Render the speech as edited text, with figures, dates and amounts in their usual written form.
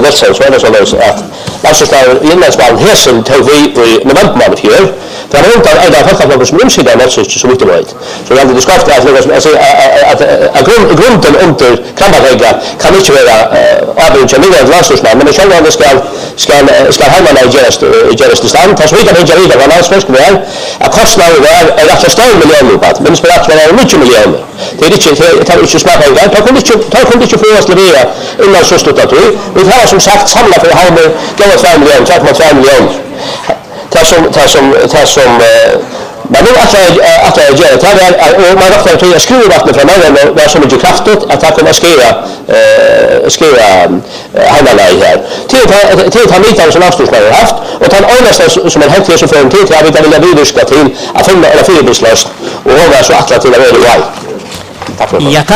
Nilsson, så det så att landslagsmannen inlandsmannen Hesen tog vi i november i fjol. För han inte är där folkaflocken som omsider Nilsson så mycket möjligt. Så jag hade skaffat att grunden under kammarregler kan inte vara avgjort med landslagsmannen, men själva det ska hemmarna göras till stand. Så vi kan inte vidare vad landslagsmannen är. Att kostnaden är rätt stor miljoner på, men det är mycket miljoner. Det är inte smakar igång. Ta kunde inte få oss levera innan så stort att vi har som sagt samlat för halva gånger 2 miljoner, 2,2 miljoner. Det som men nu att jag gör det och man räknar till att skruva vattnet från den och var så mycket kraftigt att jag kommer skriva handlarna här. Till han mitt som avståndsmannen haft och han ordnade som en högtid som för en tid jag vill vidare till att finna eller fyrbildslöst och hålla så attraktiva väder i. Tack för det.